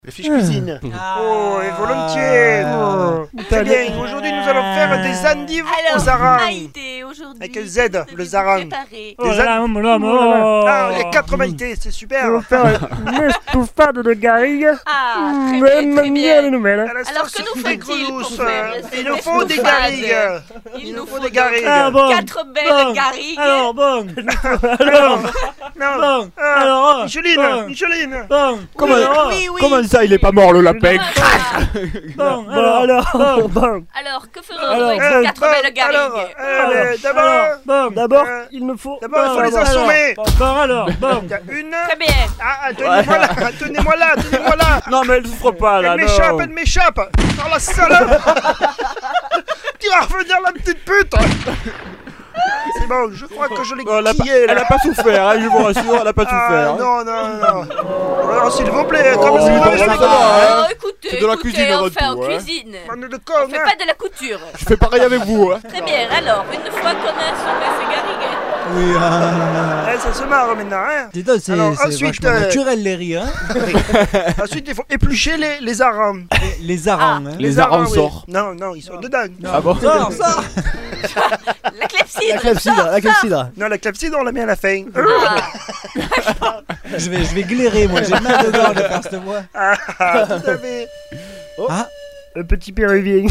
Les fiches cuisine. Oh, et volontiers. Très bien, aujourd'hui nous allons faire des endives aux zarangs. Maïté, aujourd'hui. Avec un Z, le zarang. Préparé. Des Ah, il y a 4 maïtés, c'est super. On va faire une estouffade de garrigue. Ah, très bien, très bien. nouvelle. À la Alors, sauce que nous des faut-il pour grelousses. faire Il cette nous faut des estouffade? garrigues. Il nous faut des garrigues. Ah bon. 4 belles garrigues. Alors bon. Non. Bon. Alors. Micheline, Micheline. Bon. Comment, oui, oui. Comment ça, il est pas mort le lapin? Bon. Alors. Bon. Alors, que Alors, ferons-nous avec ces 4 belles garrigues? D'abord, Il me faut. il faut les assommer. Bon alors. Bon. Il y a une. Très bien. Ah, tenez-moi là. Non, mais elle souffre pas là, Elle m'échappe. Oh la salope. Tu vas revenir la petite pute. C'est bon, je crois que je l'ai quillé Elle là. a pas souffert, hein, je vous rassure, elle a pas souffert. Non. Alors s'il vous plaît, comme si vous bon, avez ça fait va, hein. Écoutez, C'est de la cuisine on avant fait en tout, hein. cuisine. Bande de On cons, fait hein. pas de la couture. Je fais pareil avec vous, hein. Très bien, alors, une fois qu'on a assommé ces garrigues, Oui. Ça se marre maintenant, hein. Dis donc, c'est Alors, ensuite, vachement naturel les riz, hein. Ensuite il faut éplucher les zarangs. Les harengs, hein. Les harengs oui. sortent. Non, ils sont dedans. Ah bon? Sors. la clepsydre. La clepsydre. Non, la clepsydre on la met à la fin. Ah, Je vais glairer, moi. J'ai mal de gorge de faire cette voix. Ah, tout à fait. Ah. Un petit péruvien.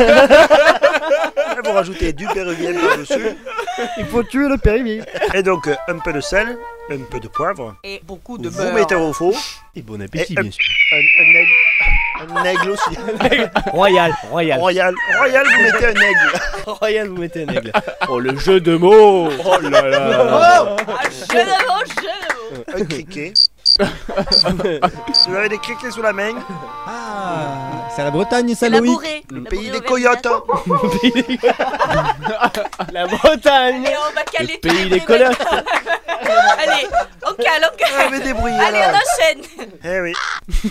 Vous rajoutez du péruvien par-dessus. Il faut tuer le péruvien. Et donc un peu de sel, un peu de poivre. et beaucoup de Vous beurre. mettez au four. Et bon Et appétit, un aigle. Un aigle aussi. Royal. Royal, vous mettez un aigle. Royal, vous mettez un aigle. Oh, le jeu de mots. Oh là là. Je le Un criquet. Vous avez des criquets sous la main. Ah, c'est la Bretagne, ça, La Loïc. bourrée. Le La pays bourrée des au vert. coyotes. La Bretagne. Et on va caler tous pays les des mecs. coyotes. Allez, on cale. Ah, mais débrouillez Allez, on là. enchaîne. Eh oui.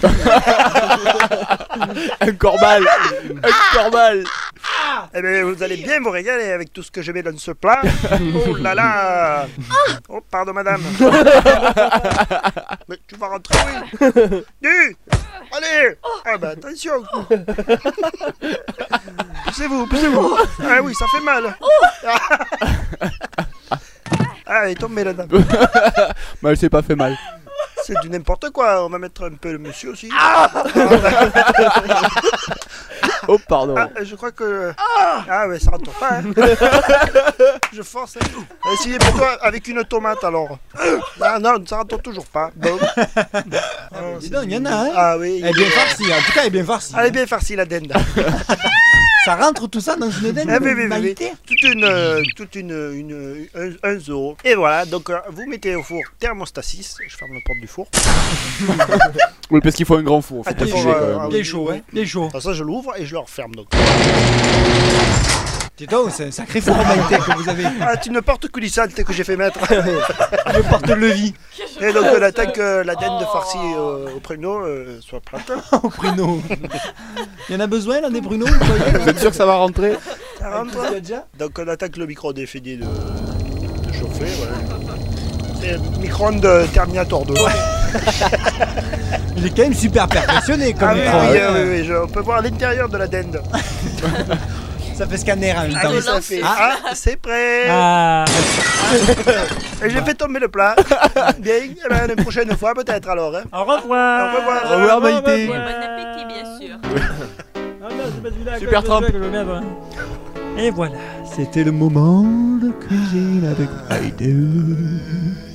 Un cormal. Un cormal. Eh bien, vous allez bien vous régaler avec tout ce que je mets dans ce plat. Oh là là. Oh, pardon, madame. Mais tu vas rentrer, oui. Du. Allez. Ah bah, attention. Poussez-vous. Ah oui, ça fait mal. Ah, elle est tombée là-dedans. Mais elle s'est pas fait mal. C'est du n'importe quoi. On va mettre un peu le monsieur aussi. Oh, pardon. Ah, je crois que... Ah ouais, ça rentre pas, hein. Je force, hein. Essayez plutôt avec une tomate, alors. Ah non, ça rentre toujours pas. Bon. Dis donc, il y en a, hein. Ah oui. Elle est bien farcie, en tout cas, elle est bien farcie. Elle est bien farcie, la dinde. Ça rentre tout ça dans une dinde Ah oui. maïté. Toute un zoo. Et voilà, donc vous mettez au four thermostat 6. Je ferme la porte du four. Oui, parce qu'il faut un grand four. Faut Ah, pas il faut, toucher, quand même. Bien chaud, hein. Bien chaud. Comme ça, je l'ouvre et je le referme, donc. Dis donc, c'est un sacré four maïté que vous avez. Ah, c'est une porte coulissante que j'ai fait mettre. Le porte-levis. Et donc, on attend que la dinde farcie au pruneau soit prête. Au pruneau. Il y en a besoin, là, des pruneaux, vous voyez, Vous êtes sûr que ça va rentrer? Ça rentre. Il y a déjà. Donc on attend que le micro-ondes ait fini de chauffer. Voilà. C'est un micro-ondes Terminator 2. Il est quand même super perfectionné comme Ah oui, micro. on peut voir l'intérieur de la dinde. Ça fait scanner en même temps. Allez, ça fait. Ah, c'est prêt. Ah. Et j'ai fait tomber le plat. Bien, eh ben, une prochaine fois peut-être alors. Hein. Au revoir. Au revoir. Au revoir, Maïté. Et bon appétit, bien sûr. Super Trump. Et voilà, c'était le moment de cuisine avec Maïté.